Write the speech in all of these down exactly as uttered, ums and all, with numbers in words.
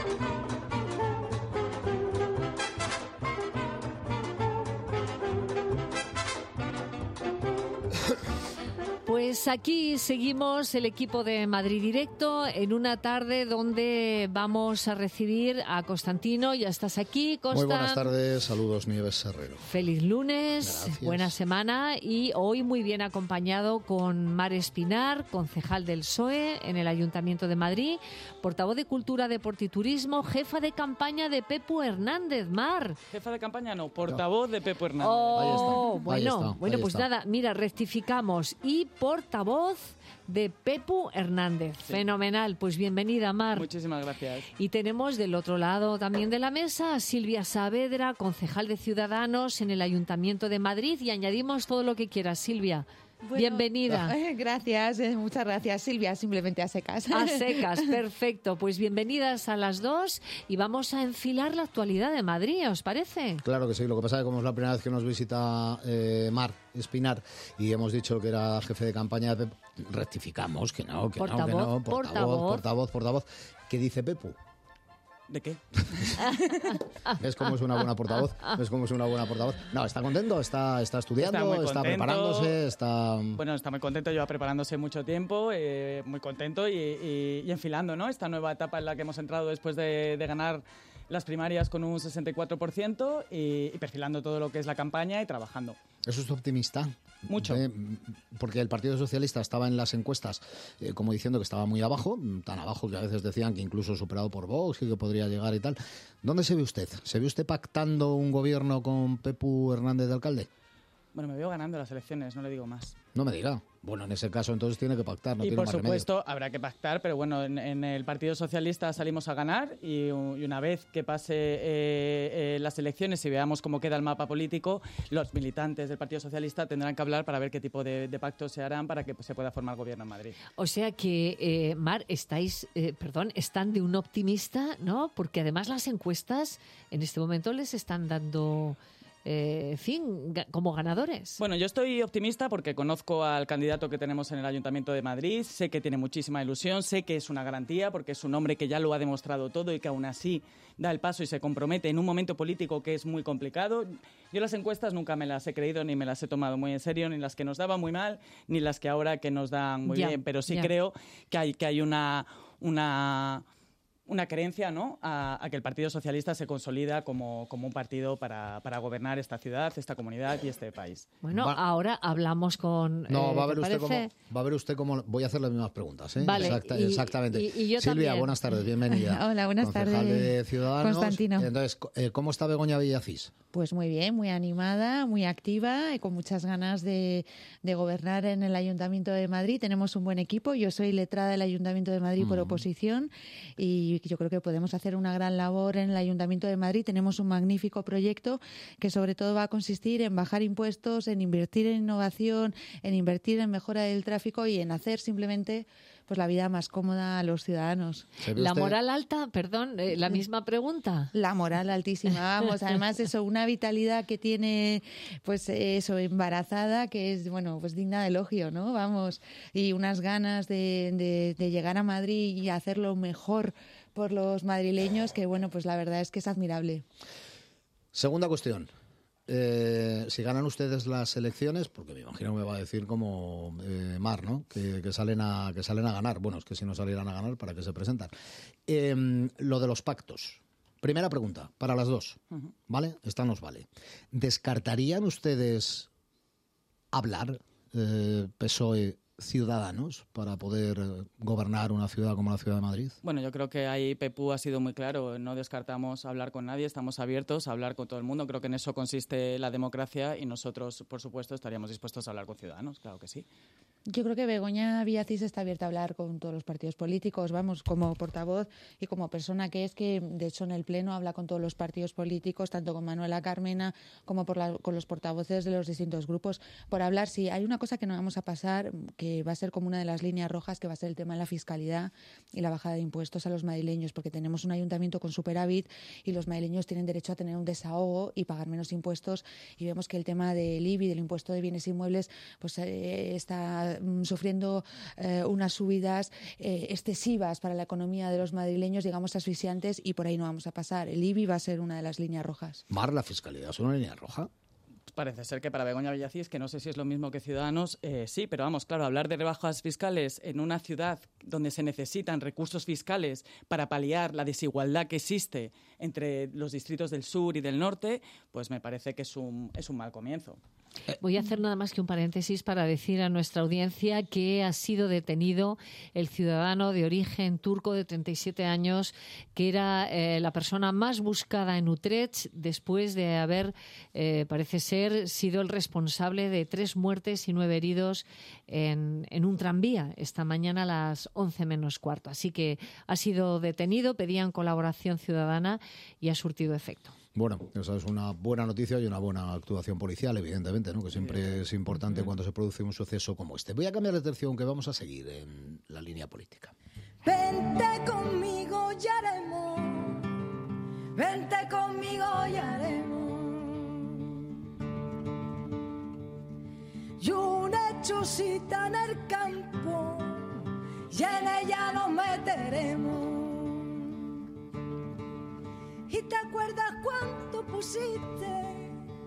Pues aquí seguimos el equipo de Madrid Directo en una tarde donde vamos a recibir a Constantino. Ya estás aquí, Costa. Muy buenas tardes, saludos Nieves Herrero. Feliz lunes, Gracias. Buena semana y hoy muy bien acompañado con Mar Espinar, concejal del P S O E en el Ayuntamiento de Madrid, portavoz de Cultura, Deporte y Turismo, jefa de campaña de Pepu Hernández. Mar. Jefa de campaña no, portavoz de Pepu Hernández. Oh, Ahí está, bueno, ahí está, bueno ahí pues está. nada, mira, rectificamos y portavoz de Pepu Hernández. Sí. Fenomenal, pues bienvenida, Mar. Muchísimas gracias. Y tenemos del otro lado también de la mesa a Silvia Saavedra, concejal de Ciudadanos en el Ayuntamiento de Madrid, y añadimos todo lo que quieras, Silvia. Bueno, bienvenida. eh, Gracias, eh, muchas gracias, Silvia, simplemente a secas. A secas, perfecto. Pues bienvenidas a las dos y vamos a enfilar la actualidad de Madrid, ¿os parece? Claro que sí, lo que pasa es que como es la primera vez que nos visita eh, Mar Espinar y hemos dicho que era jefe de campaña de Pepu, rectificamos que no, que Portavoz, no, que no, portavoz, portavoz. portavoz, portavoz. ¿Qué dice Pepu? ¿De qué? ¿Ves cómo es una buena portavoz? ¿Ves cómo es una buena portavoz? No, está contento, está, está estudiando, Está muy está, contento. preparándose, está... Bueno, está muy contento, lleva preparándose mucho tiempo, eh, muy contento y, y- y enfilando, ¿no? Esta nueva etapa en la que hemos entrado después de, de ganar las primarias con un sesenta y cuatro por ciento y, y perfilando todo lo que es la campaña y trabajando. ¿Eso es optimista? Mucho. Eh, porque el Partido Socialista estaba en las encuestas eh, como diciendo que estaba muy abajo, tan abajo que a veces decían que incluso superado por Vox y que podría llegar y tal. ¿Dónde se ve usted? ¿Se ve usted pactando un gobierno con Pepu Hernández de alcalde? Bueno, me veo ganando las elecciones, no le digo más. No me diga. Bueno, en ese caso entonces tiene que pactar, no y tiene por más supuesto habrá que pactar, pero bueno, en, en el Partido Socialista salimos a ganar y, u- y una vez que pase eh, eh, las elecciones y veamos cómo queda el mapa político, los militantes del Partido Socialista tendrán que hablar para ver qué tipo de, de pactos se harán para que pues, se pueda formar gobierno en Madrid. O sea que, eh, Mar, estáis, eh, perdón, están de un optimista, ¿no? Porque además las encuestas en este momento les están dando, eh, en fin, ga- como ganadores. Bueno, yo estoy optimista porque conozco al candidato que tenemos en el Ayuntamiento de Madrid, sé que tiene muchísima ilusión, sé que es una garantía porque es un hombre que ya lo ha demostrado todo y que aún así da el paso y se compromete en un momento político que es muy complicado. Yo las encuestas nunca me las he creído ni me las he tomado muy en serio, ni las que nos daban muy mal, ni las que ahora que nos dan muy Ya, bien, pero sí ya. creo que hay, que hay una... una una creencia, ¿no?, a, a que el Partido Socialista se consolida como, como un partido para, para gobernar esta ciudad, esta comunidad y este país. Bueno, Va- ahora hablamos con... No, eh, va a ¿te ver usted cómo, parece? va a ver usted cómo voy a hacer las mismas preguntas, ¿eh? Vale, Exacta- y- exactamente. y- y yo Silvia, también. buenas tardes, bienvenida. Hola, buenas Concejal tardes, de Ciudadanos. Constantino. Entonces, eh, ¿cómo está Begoña Villacís? Pues muy bien, muy animada, muy activa y con muchas ganas de, de gobernar en el Ayuntamiento de Madrid. Tenemos un buen equipo. Yo soy letrada del Ayuntamiento de Madrid por oposición y yo creo que podemos hacer una gran labor en el Ayuntamiento de Madrid. Tenemos un magnífico proyecto que sobre todo va a consistir en bajar impuestos, en invertir en innovación, en invertir en mejora del tráfico y en hacer simplemente pues la vida más cómoda a los ciudadanos. ¿Se ve La usted- moral alta, perdón, eh, la misma pregunta. La moral altísima, vamos. Además, eso, una vitalidad que tiene, pues eso, embarazada, que es, bueno, pues digna de elogio, ¿no? Vamos, y unas ganas de, de, de llegar a Madrid y hacerlo mejor por los madrileños, que, bueno, pues la verdad es que es admirable. Segunda cuestión. Eh, si ganan ustedes las elecciones, porque me imagino que me va a decir como eh, Mar, ¿no? Que, que salen a, que salen a ganar. Bueno, es que si no salieran a ganar, ¿para qué se presentan? Eh, lo de los pactos. Primera pregunta, para las dos, ¿vale? Esta nos vale. ¿Descartarían ustedes hablar, eh, P S O E, Ciudadanos, para poder eh, gobernar una ciudad como la Ciudad de Madrid? Bueno, yo creo que ahí Pepu ha sido muy claro. No descartamos hablar con nadie, estamos abiertos a hablar con todo el mundo. Creo que en eso consiste la democracia y nosotros, por supuesto, estaríamos dispuestos a hablar con ciudadanos, claro que sí. Yo creo que Begoña Villacís está abierta a hablar con todos los partidos políticos, vamos, como portavoz y como persona que es, que de hecho en el Pleno habla con todos los partidos políticos, tanto con Manuela Carmena como por la- con los portavoces de los distintos grupos. Por hablar, sí, hay una cosa que no vamos a pasar, que que va a ser como una de las líneas rojas, que va a ser el tema de la fiscalidad y la bajada de impuestos a los madrileños, porque tenemos un ayuntamiento con superávit y los madrileños tienen derecho a tener un desahogo y pagar menos impuestos, y vemos que el tema del I B I, del impuesto de bienes inmuebles, pues eh, está mm, sufriendo eh, unas subidas eh, excesivas para la economía de los madrileños, digamos asfixiantes, y por ahí no vamos a pasar. El I B I va a ser una de las líneas rojas. Mar, ¿la fiscalidad es una línea roja? Parece ser que para Begoña Villacís, que no sé si es lo mismo que Ciudadanos, eh, sí, pero vamos, claro, hablar de rebajas fiscales en una ciudad donde se necesitan recursos fiscales para paliar la desigualdad que existe entre los distritos del sur y del norte, pues me parece que es un, es un mal comienzo. Voy a hacer nada más que un paréntesis para decir a nuestra audiencia que ha sido detenido el ciudadano de origen turco de treinta y siete años, que era eh, la persona más buscada en Utrecht después de haber, eh, parece ser, sido el responsable de tres muertes y nueve heridos en, en un tranvía esta mañana a las once menos cuarto. Así que ha sido detenido, pedían colaboración ciudadana y ha surtido efecto. Bueno, esa es una buena noticia y una buena actuación policial, evidentemente, ¿no? Que siempre es importante cuando se produce un suceso como este. Voy a cambiar de tercio, que vamos a seguir en la línea política. Vente conmigo y haremos, vente conmigo y haremos, y una chusita en el campo y en ella nos meteremos. ¿Y te acuerdas cuánto pusiste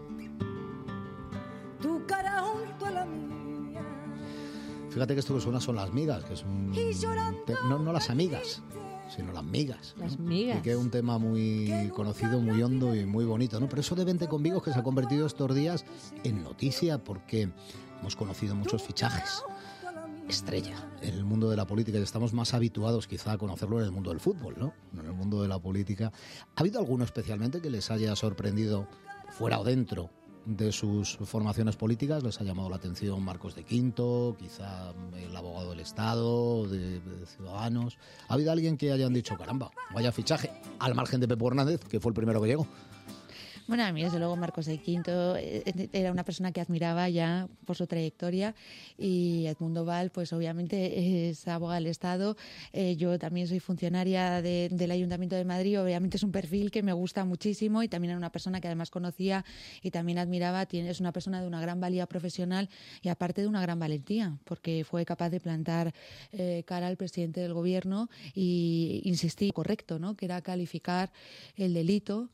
tu cara junto a la mía? Fíjate que esto que suena son las migas, que es un te- no, no las amigas, sino las migas, ¿no? Las migas. Y que es un tema muy conocido, muy hondo y muy bonito, ¿no? Pero eso de Vente conmigo, que se ha convertido estos días en noticia, porque hemos conocido muchos fichajes estrella en el mundo de la política, y estamos más habituados quizá a conocerlo en el mundo del fútbol, ¿no? En el mundo de la política. ¿Ha habido alguno especialmente que les haya sorprendido fuera o dentro de sus formaciones políticas? ¿Les ha llamado la atención Marcos de Quinto, quizá el abogado del Estado, de, de Ciudadanos? ¿Ha habido alguien que hayan dicho, caramba, vaya fichaje, al margen de Pepe Hernández, que fue el primero que llegó? Bueno, a mí desde luego Marcos de Quinto eh, era una persona que admiraba ya por su trayectoria, y Edmundo Val, pues obviamente es abogado del Estado. Eh, yo también soy funcionaria de, del Ayuntamiento de Madrid, obviamente es un perfil que me gusta muchísimo, y también era una persona que además conocía y también admiraba. Tiene, es una persona de una gran valía profesional y aparte de una gran valentía, porque fue capaz de plantar eh, cara al presidente del Gobierno y insistir, correcto, ¿no? Que era calificar el delito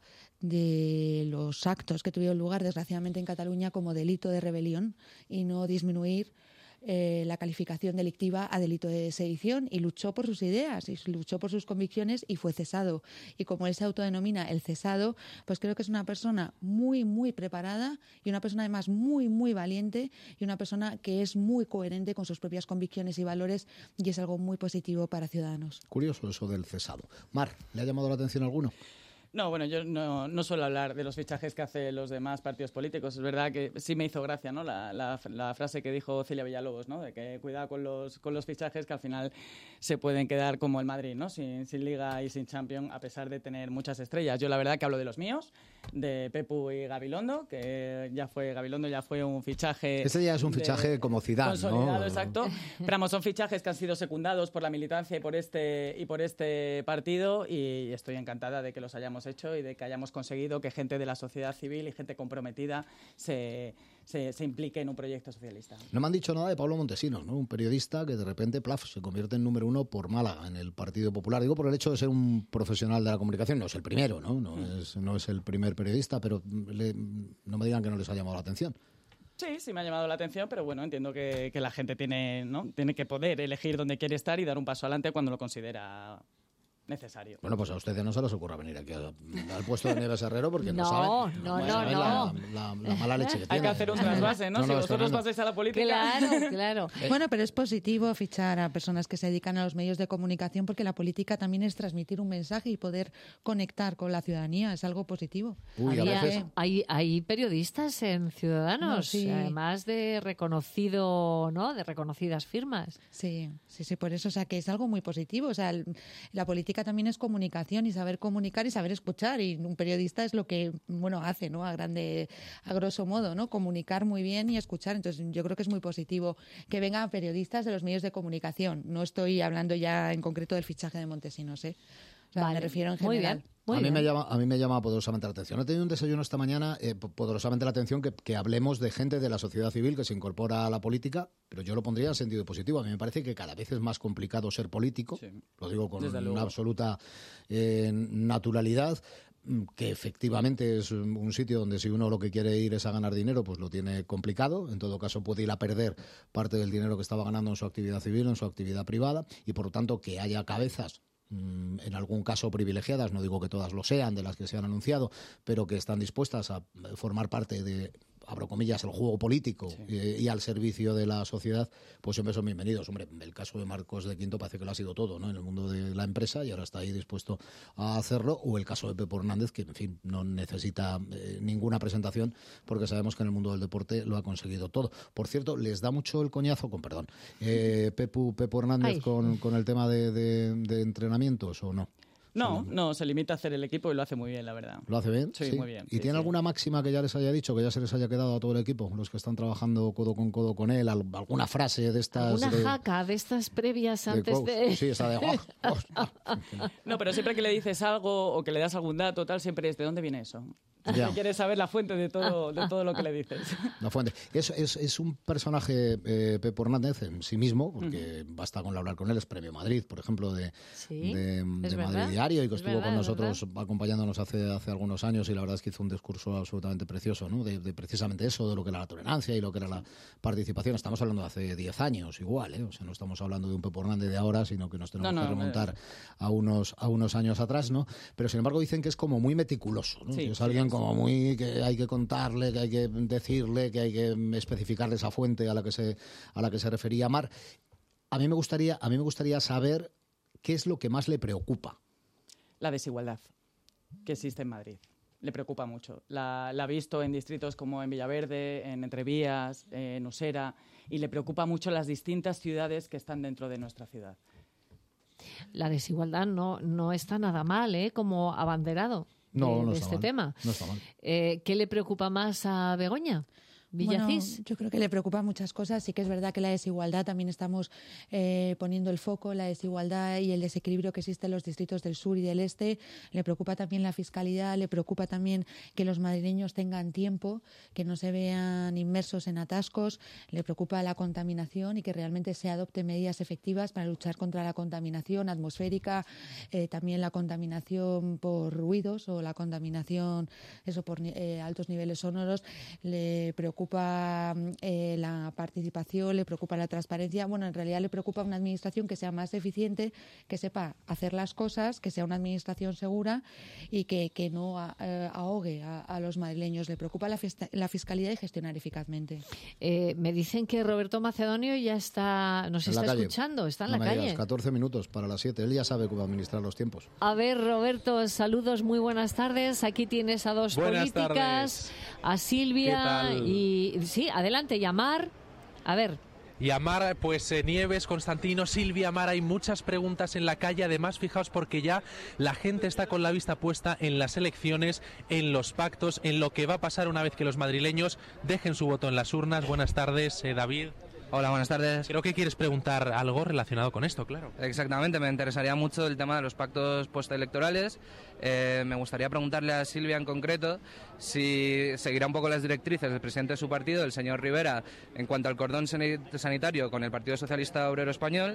de los actos que tuvieron lugar, desgraciadamente, en Cataluña como delito de rebelión, y no disminuir eh, la calificación delictiva a delito de sedición, y luchó por sus ideas y luchó por sus convicciones y fue cesado. Y como él se autodenomina el cesado, pues creo que es una persona muy, muy preparada y una persona además muy, muy valiente, y una persona que es muy coherente con sus propias convicciones y valores, y es algo muy positivo para Ciudadanos. Curioso eso del cesado. Mar, ¿le ha llamado la atención alguno? No, bueno, yo no, no suelo hablar de los fichajes que hacen los demás partidos políticos. Es verdad que sí me hizo gracia, ¿no? La, la, la frase que dijo Celia Villalobos, ¿no? De que cuidado con los, con los fichajes, que al final se pueden quedar como el Madrid, ¿no? Sin, sin Liga y sin Champions, a pesar de tener muchas estrellas. Yo la verdad que hablo de los míos, de Pepu y Gabilondo, que ya fue Gabilondo ya fue un fichaje... Este ya es un fichaje de, como Zidane, consolidado, ¿no? Exacto. Pero vamos, son fichajes que han sido secundados por la militancia y por este, y por este partido, y estoy encantada de que los hayamos hecho y de que hayamos conseguido que gente de la sociedad civil y gente comprometida se, se, se implique en un proyecto socialista. No me han dicho nada de Pablo Montesinos, ¿no? Un periodista que de repente, plaf, se convierte en número uno por Málaga, en el Partido Popular. Digo por el hecho de ser un profesional de la comunicación. No es el primero, ¿no? No, mm. es, no es el primer periodista, pero le, no me digan que no les ha llamado la atención. Sí, sí me ha llamado la atención, pero bueno, entiendo que, que la gente tiene, ¿no? tiene que poder elegir dónde quiere estar y dar un paso adelante cuando lo considera necesario. Bueno, pues a ustedes no se les ocurra venir aquí al, al puesto de Nieves Herrero, porque no, no saben no, no, no, saben no. La, la, la mala leche que tiene. Hay que hacer un trasvase, ¿no? no, si no, vosotros Fernando. pasáis a la política... Claro, claro. Eh. Bueno, pero es positivo fichar a personas que se dedican a los medios de comunicación, porque la política también es transmitir un mensaje y poder conectar con la ciudadanía. Es algo positivo. Uy, a Había- veces... hay, hay periodistas en Ciudadanos, No, sí. además de reconocido, ¿no? De reconocidas firmas. Sí, sí, sí, por eso, o sea, que es algo muy positivo. O sea, el- la política política también es comunicación y saber comunicar y saber escuchar. Y un periodista es lo que, bueno, hace, ¿no? A grande, a grosso modo, ¿no? Comunicar muy bien y escuchar. Entonces, yo creo que es muy positivo que vengan periodistas de los medios de comunicación. No estoy hablando ya en concreto del fichaje de Montesinos, ¿eh? O sea, Vale, me refiero en muy general. bien. Muy a mí bien. me llama a mí me llama poderosamente la atención. He tenido un desayuno esta mañana, eh, poderosamente la atención que, que hablemos de gente de la sociedad civil que se incorpora a la política, pero yo lo pondría en sentido positivo. A mí me parece que cada vez es más complicado ser político, Sí. lo digo con Desde una luego. absoluta eh, naturalidad, que efectivamente es un sitio donde si uno lo que quiere ir es a ganar dinero, pues lo tiene complicado. En todo caso puede ir a perder parte del dinero que estaba ganando en su actividad civil, en su actividad privada, y por lo tanto que haya cabezas, en algún caso privilegiadas, no digo que todas lo sean, de las que se han anunciado, pero que están dispuestas a formar parte de, abro comillas, el juego político, sí. y, y al servicio de la sociedad, pues siempre son bienvenidos. Hombre, el caso de Marcos de Quinto parece que lo ha sido todo, ¿no? En el mundo de la empresa, y ahora está ahí dispuesto a hacerlo, o el caso de Pepo Hernández, que en fin, no necesita eh, ninguna presentación, porque sabemos que en el mundo del deporte lo ha conseguido todo. Por cierto, les da mucho el coñazo, con perdón, eh, Pepo, Pepo Hernández con, con el tema de, de, de entrenamientos, ¿o no? No, no, se limita a hacer el equipo y lo hace muy bien, la verdad. ¿Lo hace bien? Sí, sí. muy bien. ¿Y sí, tiene sí. alguna máxima que ya les haya dicho, que ya se les haya quedado a todo el equipo, los que están trabajando codo con codo con él? ¿Alguna frase de estas? ¿Alguna de, jaca de estas previas de antes coach? de...? Sí, esta de... Oh, oh, oh. No, pero siempre que le dices algo o que le das algún dato, tal, siempre es ¿de dónde viene eso? Ya. Quieres saber la fuente de todo, de todo lo que le dices. La fuente. Es, es, es un personaje, eh, Pepo Hernández, en sí mismo, porque uh-huh. basta con hablar con él. Es Premio Madrid, por ejemplo, de, sí, de, de verdad, Madrid Diario, y que estuvo verdad, con nosotros acompañándonos hace, hace algunos años, y la verdad es que hizo un discurso absolutamente precioso, ¿no? De, de precisamente eso, de lo que era la tolerancia y lo que era la participación. Estamos hablando de hace diez años igual, ¿eh? O sea, no estamos hablando de un Pepo Hernández de ahora, sino que nos tenemos no, no, que remontar no. a unos a unos años atrás, ¿no? Pero sin embargo dicen que es como muy meticuloso, ¿no? Sí, que es sí, alguien sí. como muy... que hay que contarle, que hay que decirle, que hay que especificarle esa fuente a la que se a la que se refería Mar. A mí me gustaría, a mí me gustaría saber qué es lo que más le preocupa. La desigualdad que existe en Madrid. Le preocupa mucho. La, la ha visto en distritos como en Villaverde, en Entrevías, en Usera, y le preocupa mucho las distintas ciudades que están dentro de nuestra ciudad. La desigualdad no, no está nada mal, ¿eh? Como abanderado. No, de, no de está este mal. tema. No está mal. Eh, ¿Qué le preocupa más a Begoña Villacís? Bueno, yo creo que le preocupan muchas cosas. Sí que es verdad que la desigualdad, también estamos eh, poniendo el foco, la desigualdad y el desequilibrio que existe en los distritos del sur y del este. Le preocupa también la fiscalidad, le preocupa también que los madrileños tengan tiempo, que no se vean inmersos en atascos, le preocupa la contaminación y que realmente se adopten medidas efectivas para luchar contra la contaminación atmosférica, eh, también la contaminación por ruidos o la contaminación eso por eh, altos niveles sonoros. Le preocupa preocupa eh, la participación, le preocupa la transparencia. Bueno, en realidad le preocupa una administración que sea más eficiente, que sepa hacer las cosas, que sea una administración segura y que, que no a, eh, ahogue a, a los madrileños. Le preocupa la, festa, la fiscalidad y gestionar eficazmente. Eh, me dicen que Roberto Macedonio ya está, nos en está escuchando, está en no la me calle. Digas, catorce minutos para las siete. Él ya sabe cómo administrar los tiempos. A ver, Roberto, saludos, muy buenas tardes. Aquí tienes a dos buenas políticas, tardes. a Silvia y sí, adelante, llamar. A ver. Y a Mar, pues eh, Nieves, Constantino, Silvia, Mar, hay muchas preguntas en la calle. Además, fijaos, porque ya la gente está con la vista puesta en las elecciones, en los pactos, en lo que va a pasar una vez que los madrileños dejen su voto en las urnas. Buenas tardes, eh, David. Hola, buenas tardes. Creo que quieres preguntar algo relacionado con esto, claro. Exactamente, me interesaría mucho el tema de los pactos postelectorales. Eh, me gustaría preguntarle a Silvia en concreto si seguirá un poco las directrices del presidente de su partido, el señor Rivera, en cuanto al cordón sanitario con el Partido Socialista Obrero Español.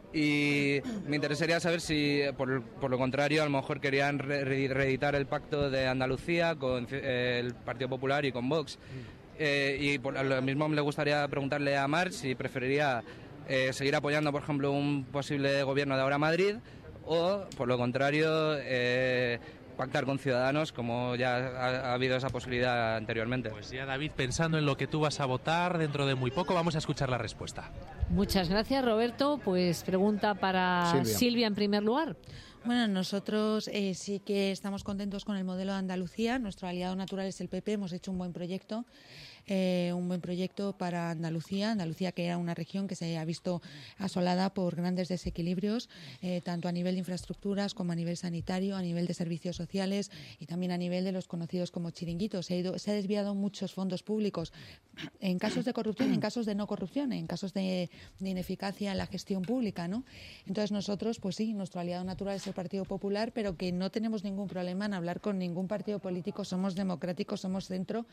Y me interesaría saber si, por, por lo contrario, a lo mejor querían re reeditar el pacto de Andalucía con eh, el Partido Popular y con Vox. Eh, y por lo mismo me gustaría preguntarle a Mar si preferiría eh, seguir apoyando, por ejemplo, un posible gobierno de Ahora Madrid o, por lo contrario, eh, pactar con Ciudadanos, como ya ha, ha habido esa posibilidad anteriormente. Pues ya, David, pensando en lo que tú vas a votar dentro de muy poco, vamos a escuchar la respuesta. Muchas gracias, Roberto. Pues pregunta para Silvia, Silvia en primer lugar. Bueno, nosotros eh, sí que estamos contentos con el modelo de Andalucía. Nuestro aliado natural es el P P. Hemos hecho un buen proyecto. eh, un buen proyecto para Andalucía, Andalucía que era una región que se ha visto asolada por grandes desequilibrios, eh, tanto a nivel de infraestructuras como a nivel sanitario, a nivel de servicios sociales y también a nivel de los conocidos como chiringuitos. Se ha, ido, se ha desviado muchos fondos públicos en casos de corrupción, en casos de no corrupción, en casos de, de ineficacia en la gestión pública, ¿no? Entonces nosotros, pues sí, nuestro aliado natural es el Partido Popular, pero que no tenemos ningún problema en hablar con ningún partido político. Somos democráticos, somos centro,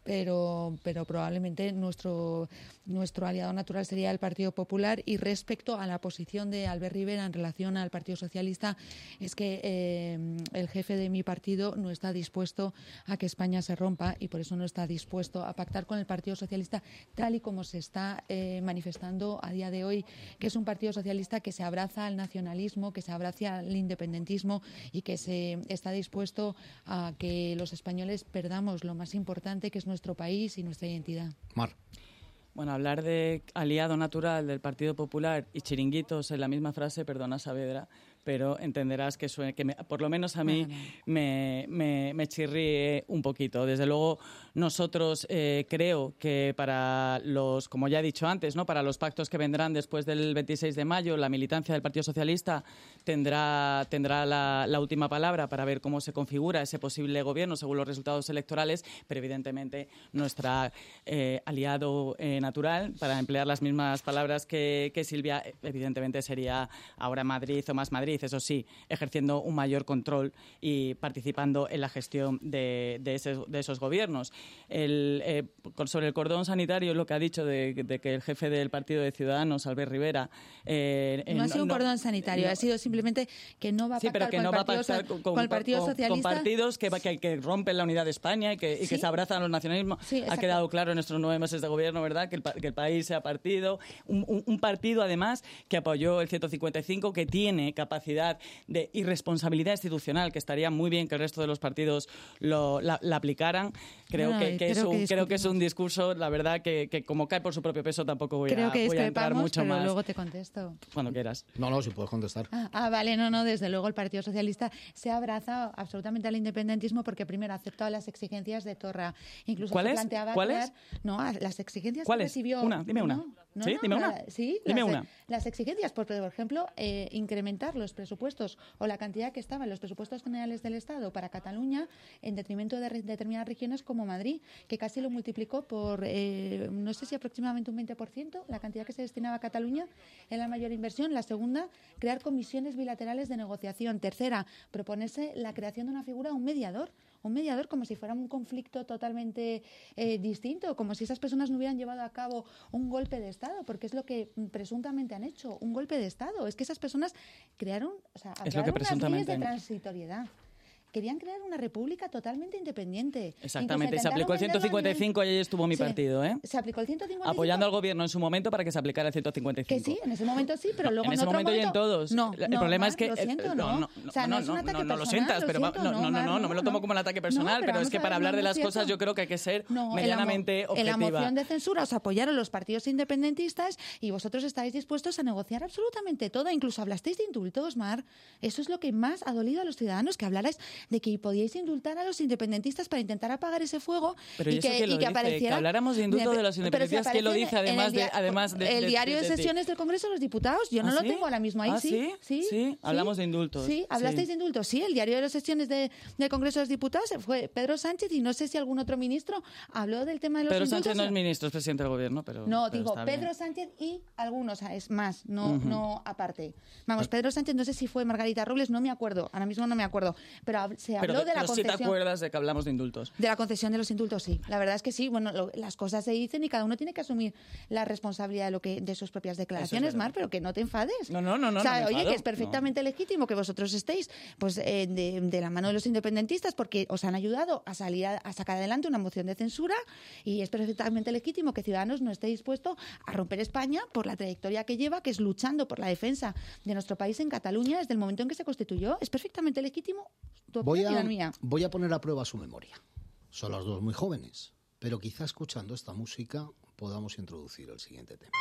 pero, pero probablemente nuestro, nuestro aliado natural sería el Partido Popular. Y respecto a la posición de Albert Rivera en relación al Partido Socialista, es que eh, el jefe de mi partido no está dispuesto a que España se rompa y por eso no está dispuesto a pactar con el Partido Socialista tal y como se está eh, manifestando a día de hoy, que es un Partido Socialista que se abraza al nacionalismo, que se abraza al independentismo y que se está dispuesto a que los españoles perdamos lo más importante, que es nuestro país y nuestra identidad. Mar. Bueno, hablar de aliado natural del Partido Popular y chiringuitos en la misma frase, perdona Saavedra, pero entenderás que, suene, que me, por lo menos a mí no, no. Me, me, me chirríe un poquito. Desde luego, nosotros eh, creo que para los, como ya he dicho antes, ¿no? Para los pactos que vendrán después del veintiséis de mayo, la militancia del Partido Socialista tendrá, tendrá la, la última palabra para ver cómo se configura ese posible gobierno según los resultados electorales, pero evidentemente nuestra eh, aliado eh, natural, para emplear las mismas palabras que, que Silvia, evidentemente sería ahora Madrid o más Madrid, eso sí, ejerciendo un mayor control y participando en la gestión de, de, ese, de esos gobiernos. El, eh, sobre el cordón sanitario, lo que ha dicho de, de que el jefe del partido de Ciudadanos, Albert Rivera... Eh, no, no ha sido un cordón sanitario, no, ha sido simplemente que no va a pactar, sí, pero que con, no el va a pactar con, con, con el Partido con, Socialista. Con partidos que, que, que rompen la unidad de España y que, y ¿sí? que se abrazan a los nacionalismos. Sí, ha quedado claro en estos nueve meses de gobierno, ¿verdad?, que el, que el país sea partido. Un, un, un partido, además, que apoyó el ciento cincuenta y cinco, que tiene capacidad de irresponsabilidad institucional, que estaría muy bien que el resto de los partidos lo, la, la aplicaran. Creo, no, que, que, es un, que creo que es un discurso, la verdad, que, que como cae por su propio peso tampoco voy, creo a, que voy a entrar mucho pero más. Luego te contesto. Cuando quieras. No, no, si puedes contestar. Ah, ah, vale, no, no, desde luego el Partido Socialista se ha abrazado absolutamente al independentismo porque primero ha aceptado las exigencias de Torra. Incluso ¿Cuál se es? planteaba ¿Cuál crear, es? No, las exigencias ¿Cuál que es? recibió... Una, dime una. No, no, ¿Sí? no, Dime una. La, sí, dime las, una. Las exigencias, por, por ejemplo, eh, incrementar los presupuestos o la cantidad que estaba en los presupuestos generales del Estado para Cataluña en detrimento de re, determinadas regiones como Madrid, que casi lo multiplicó por, eh, no sé si aproximadamente un veinte por ciento, la cantidad que se destinaba a Cataluña en la mayor inversión. La segunda, crear comisiones bilaterales de negociación. Tercera, proponerse la creación de una figura, un mediador, un mediador como si fuera un conflicto totalmente eh, distinto, como si esas personas no hubieran llevado a cabo un golpe de Estado, porque es lo que presuntamente han hecho, un golpe de Estado. Es que esas personas crearon, o sea, es lo que unas leyes de han... transitoriedad. Querían crear una república totalmente independiente. Exactamente, se aplicó el ciento cincuenta y cinco y ahí estuvo mi sí, partido, ¿eh? Se aplicó el ciento cincuenta y cinco. Apoyando al gobierno en su momento para que se aplicara el ciento cincuenta y cinco. Que sí, en ese momento sí, pero luego en, en ese otro momento, momento y en todos. No, el no, problema Mar, es que lo siento, no, no, no, o sea, no, no es un ataque no, no, lo personal, sientas, lo pero siento, no, no, no, Mar, no, no me lo tomo como un ataque personal, no, pero, pero es que para hablar no, de las no cosas yo creo que hay que ser no, medianamente en la, objetiva. En la moción de censura os apoyaron los partidos independentistas y vosotros estáis dispuestos a negociar absolutamente todo, incluso hablasteis de indultos, Mar. Eso es lo que más ha dolido a los ciudadanos, que hablarais de que podíais indultar a los independentistas para intentar apagar ese fuego. Pero y eso que, que, lo y que dice, apareciera que habláramos de indulto de, de los independentistas, ¿quién lo dice? Además dia- de, además de, el de, diario de, de, de, de sesiones del Congreso de los Diputados, yo no ¿Ah, lo sí? tengo ahora mismo ahí, ¿Ah, sí, sí? sí, sí, sí, hablamos de indultos. Sí, hablasteis sí. de indultos, sí, el diario de las sesiones de, del Congreso de los Diputados fue Pedro Sánchez y no sé si algún otro ministro habló del tema de los Pedro indultos. Pedro Sánchez no es ministro, es presidente del gobierno, pero No, pero digo, está Pedro bien. Sánchez y algunos, es más, no, Uh-huh. no aparte. Vamos, Pedro Sánchez, no sé si fue Margarita Robles, no me acuerdo, ahora mismo no me acuerdo, pero hab- se habló Pero, de la pero sí concesión. te acuerdas de que hablamos de indultos. De la concesión de los indultos, sí. La verdad es que sí. Bueno, lo, las cosas se dicen y cada uno tiene que asumir la responsabilidad de lo que de sus propias declaraciones, es Mar, pero que no te enfades. No, no, no, no. O sea, no me oye, enfado, que es perfectamente no. legítimo que vosotros estéis pues eh, de, de la mano de los independentistas porque os han ayudado a salir a, a sacar adelante una moción de censura y es perfectamente legítimo que Ciudadanos no esté dispuesto a romper España por la trayectoria que lleva, que es luchando por la defensa de nuestro país en Cataluña desde el momento en que se constituyó. Es perfectamente legítimo tu Voy opinión y a, la mía. voy a poner a prueba su memoria. Son los dos muy jóvenes, pero quizá escuchando esta música podamos introducir el siguiente tema.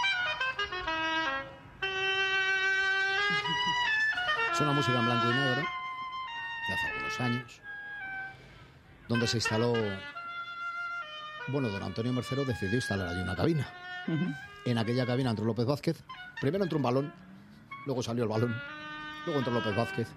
Es una música en blanco y negro de hace algunos años, donde se instaló Bueno, don Antonio Mercero decidió instalar allí una cabina. Ujú. En aquella cabina entró López Vázquez. Primero entró un balón, luego salió el balón, luego entró López Vázquez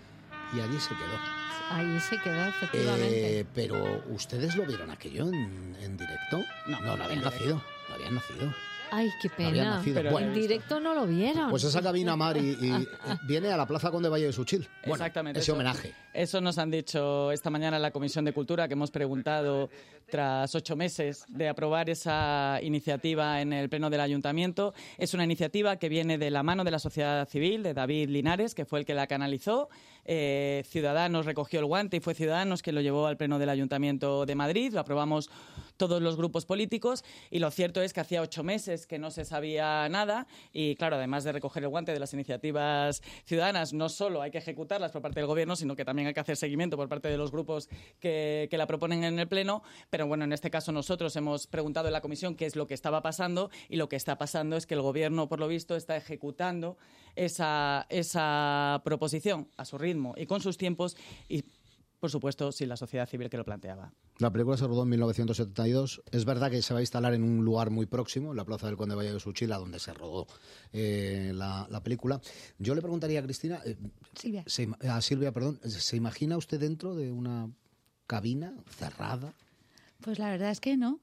y allí se quedó. Ahí se quedó, efectivamente. Eh, pero, ¿ustedes lo vieron aquello en, en directo? No, no, no habían en directo. nacido. No habían nacido. Ay, qué No habían pena. nacido. Pero Bueno, En directo no lo vieron. pues esa cabina, Mar, y, y, eh, viene a la Plaza Conde Valle de Suchil. Bueno, Exactamente. ese eso- homenaje. Eso nos han dicho esta mañana en la Comisión de Cultura, que hemos preguntado tras ocho meses de aprobar esa iniciativa en el Pleno del Ayuntamiento. Es una iniciativa que viene de la mano de la sociedad civil, de David Linares, que fue el que la canalizó. Eh, Ciudadanos recogió el guante y fue Ciudadanos quien lo llevó al Pleno del Ayuntamiento de Madrid. Lo aprobamos todos los grupos políticos y lo cierto es que hacía ocho meses que no se sabía nada y, claro, además de recoger el guante de las iniciativas ciudadanas, no solo hay que ejecutarlas por parte del Gobierno, sino que también hay que hacer seguimiento por parte de los grupos que, que la proponen en el Pleno. Pero bueno, en este caso nosotros hemos preguntado en la comisión qué es lo que estaba pasando y lo que está pasando es que el Gobierno, por lo visto, está ejecutando esa, esa proposición a su ritmo y con sus tiempos y, por supuesto, sin la sociedad civil que lo planteaba. La película se rodó en mil novecientos setenta y dos. Es verdad que se va a instalar en un lugar muy próximo, en la Plaza del Conde Valle de Suchil, donde se rodó eh, la, la película. Yo le preguntaría a Cristina, eh, Silvia. se ima- a Silvia, perdón, ¿se imagina usted dentro de una cabina cerrada? Pues la verdad es que no.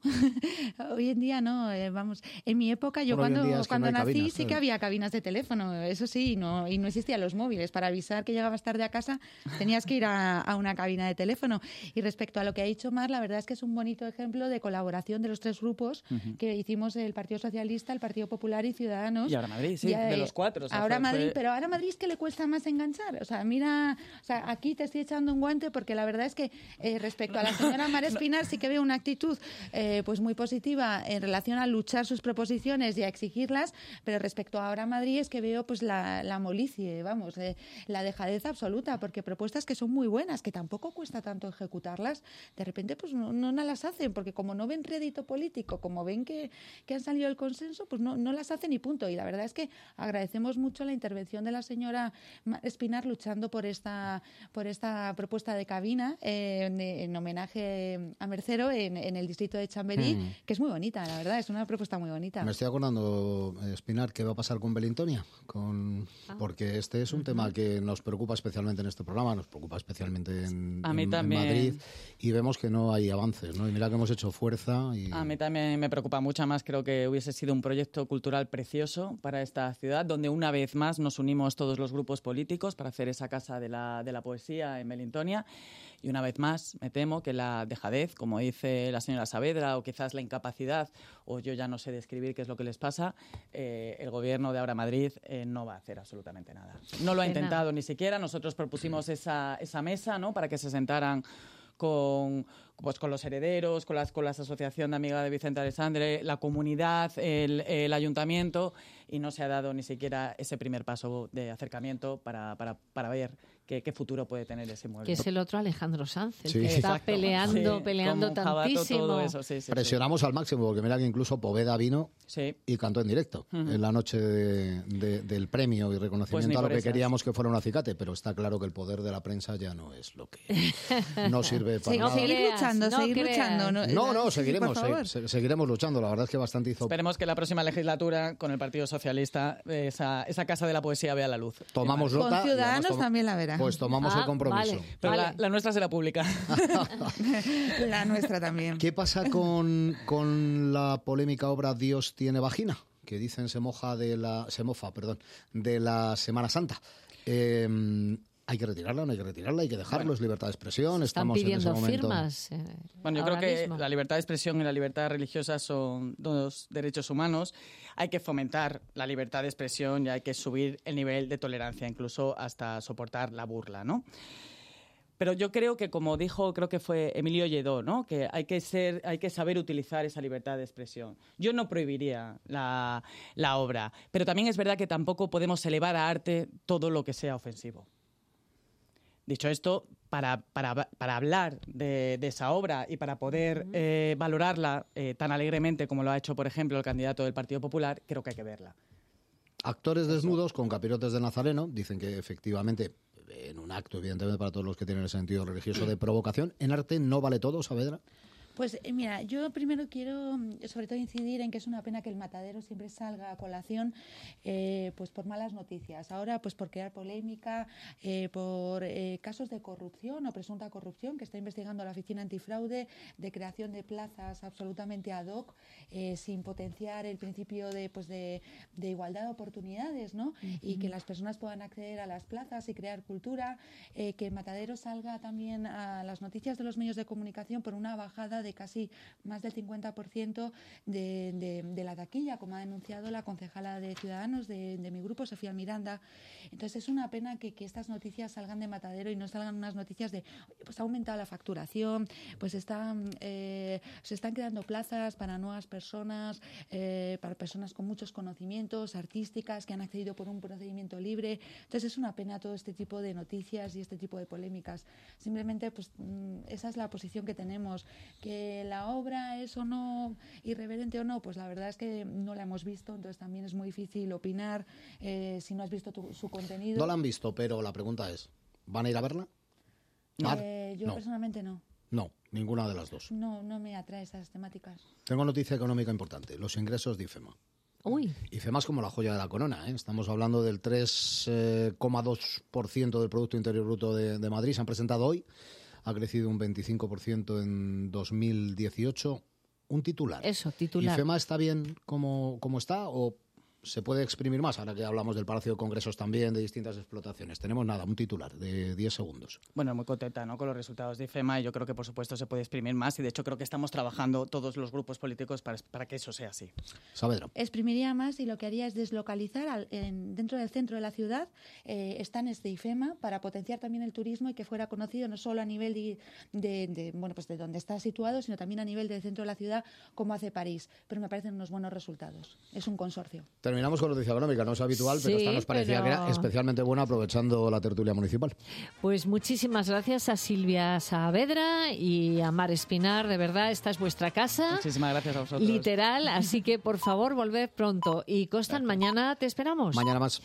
Hoy en día no. eh, vamos, en mi época, yo Bueno, hoy en cuando, día es que cuando no hay nací cabinas, sí que claro. había cabinas de teléfono, eso sí, no, y no existían los móviles. Para avisar que llegabas tarde a casa tenías que ir a, a una cabina de teléfono. Y respecto a lo que ha dicho Mar, la verdad es que es un bonito ejemplo de colaboración de los tres grupos que hicimos el Partido Socialista, el Partido Popular y Ciudadanos. Y ahora Madrid, sí, Ya, de eh, los cuatro. o sea, ahora fue- Madrid, fue- pero ahora Madrid es que le cuesta más enganchar. O sea, mira, o sea, aquí te estoy echando un guante porque la verdad es que eh, respecto a la señora Mar Espinar sí que veo una actitud eh, pues muy positiva en relación a luchar sus proposiciones y a exigirlas, pero respecto a ahora Madrid es que veo pues la, la molicie, vamos, eh, la dejadez absoluta, porque propuestas que son muy buenas, que tampoco cuesta tanto ejecutarlas, de repente pues no, no las hacen, porque como no ven rédito político, como ven que, que han salido del consenso, pues no, no las hacen y punto. Y la verdad es que agradecemos mucho la intervención de la señora Mar Espinar luchando por esta, por esta propuesta de cabina eh, en, en homenaje a Mercero en, en el distrito de Chamberí, Mm. que es muy bonita, la verdad, es una propuesta muy bonita. Me estoy acordando, eh, Espinar, ¿qué va a pasar con Belintonia? Con... Ah. Porque este es un tema que nos preocupa especialmente en este programa, nos preocupa especialmente en, A mí en- en también. Madrid, y vemos que no hay avances, ¿no? Y mira que hemos hecho fuerza y... A mí también me preocupa mucho más. Creo que hubiese sido un proyecto cultural precioso para esta ciudad, donde una vez más nos unimos todos los grupos políticos para hacer esa casa de la, de la poesía en Belintonia. Y una vez más, me temo que la dejadez, como dice la señora Saavedra, o quizás la incapacidad, o yo ya no sé describir qué es lo que les pasa, eh, el gobierno de ahora Madrid eh, no va a hacer absolutamente nada. No lo ha Pena. intentado ni siquiera. Nosotros propusimos esa, esa mesa, ¿no?, para que se sentaran con, pues, con los herederos, con, las, con la Asociación de Amigas de Vicente Alessandre, la comunidad, el, el ayuntamiento, y no se ha dado ni siquiera ese primer paso de acercamiento para, para, para ver qué, qué futuro puede tener ese mueble. Que es el otro Alejandro Sanz, el Sí. que está Exacto. peleando, Sí, peleando como un jabato, tantísimo. todo eso, sí, sí, sí. Presionamos al máximo, porque mira que incluso Poveda vino Sí. y cantó en directo en la noche de- de- del premio y Pues reconocimiento ni a lo por que esas. queríamos que fuera un acicate, pero está claro que el poder de la prensa ya no es lo que no sirve para Sí, no nada. seguir creas, luchando, no seguir creas. luchando. No, no, Sí, seguiremos, por favor. se- se- seguiremos luchando. La verdad es que bastante hizo. Esperemos que la próxima legislatura, con el Partido Socialista, esa, esa Casa de la Poesía vea la luz. Tomamos nota. Con y además Ciudadanos toma- también la verá. Pues tomamos Ah, el compromiso. vale. Pero la, la nuestra será pública. La nuestra también. ¿Qué pasa con, con la polémica obra Dios tiene vagina? Que dicen se moja de la se mofa, perdón, de la Semana Santa. Eh, ¿Hay que retirarla o no hay que retirarla? ¿Hay que dejarlo? ¿Es libertad de expresión? Están Estamos en ese pidiendo momento. firmas. eh, Bueno, yo ahora creo que mismo. la libertad de expresión y la libertad religiosa son dos derechos humanos. Hay que fomentar la libertad de expresión y hay que subir el nivel de tolerancia, incluso hasta soportar la burla, ¿no? Pero yo creo que, como dijo, creo que fue Emilio Lledó, ¿no?, que hay que ser, hay que saber utilizar esa libertad de expresión. Yo no prohibiría la, la obra, pero también es verdad que tampoco podemos elevar a arte todo lo que sea ofensivo. Dicho esto, para, para, para hablar de, de esa obra y para poder eh, valorarla eh, tan alegremente como lo ha hecho, por ejemplo, el candidato del Partido Popular, creo que hay que verla. Actores desnudos con capirotes de nazareno. Dicen que efectivamente, en un acto, evidentemente para todos los que tienen el sentido religioso de provocación, en arte no vale todo, Saavedra. Pues eh, mira, yo primero quiero mm, sobre todo incidir en que es una pena que el matadero siempre salga a colación eh, pues por malas noticias. Ahora pues por crear polémica, eh, por eh, casos de corrupción o presunta corrupción que está investigando la Oficina Antifraude, de creación de plazas absolutamente ad hoc, eh, sin potenciar el principio de, pues de, de igualdad de oportunidades, ¿no? Uh-huh. Y que las personas puedan acceder a las plazas y crear cultura, eh, que el matadero salga también a las noticias de los medios de comunicación por una bajada de casi más del cincuenta por ciento de, de, de la taquilla, como ha denunciado la concejala de Ciudadanos de, de mi grupo, Sofía Miranda. Entonces es una pena que, que estas noticias salgan de matadero y no salgan unas noticias de, oye, pues ha aumentado la facturación, pues están, eh, se están creando plazas para nuevas personas, eh, para personas con muchos conocimientos, artísticas, que han accedido por un procedimiento libre. Entonces es una pena todo este tipo de noticias y este tipo de polémicas. Simplemente pues esa es la posición que tenemos. Que la obra es o no irreverente o no, pues la verdad es que no la hemos visto, entonces también es muy difícil opinar eh, si no has visto tu, su contenido. No la han visto, pero la pregunta es, ¿van a ir a verla? Eh, yo no. personalmente no. No, ninguna de las dos. No, no me atrae esas temáticas. Tengo noticia económica importante, los ingresos de IFEMA. Uy. IFEMA es como la joya de la corona, ¿eh? Estamos hablando del tres coma dos por ciento del Producto Interior Bruto de, de Madrid, se han presentado hoy. Ha crecido un veinticinco por ciento en dos mil dieciocho. Un titular. Eso, titular. ¿IFEMA está bien como, como está o se puede exprimir más? Ahora que hablamos del Palacio de Congresos también, de distintas explotaciones. Tenemos nada, un titular de diez segundos. Bueno, muy contenta, ¿no?, con los resultados de IFEMA, y yo creo que, por supuesto, se puede exprimir más, y de hecho creo que estamos trabajando todos los grupos políticos para, para que eso sea así. Saavedra. Exprimiría más y lo que haría es deslocalizar al, en, dentro del centro de la ciudad eh, stands de IFEMA para potenciar también el turismo y que fuera conocido no solo a nivel de, de, de, bueno, pues de donde está situado, sino también a nivel del centro de la ciudad, como hace París. Pero me parecen unos buenos resultados. Es un consorcio. Terminamos con noticia económica, no es habitual, Sí, pero esta nos parecía pero... que era especialmente buena aprovechando la tertulia municipal. Pues muchísimas gracias a Silvia Saavedra y a Mar Espinar, de verdad, esta es vuestra casa. Muchísimas gracias a vosotros. Literal, así que por favor volved pronto. Y Constant, mañana te esperamos. Mañana más.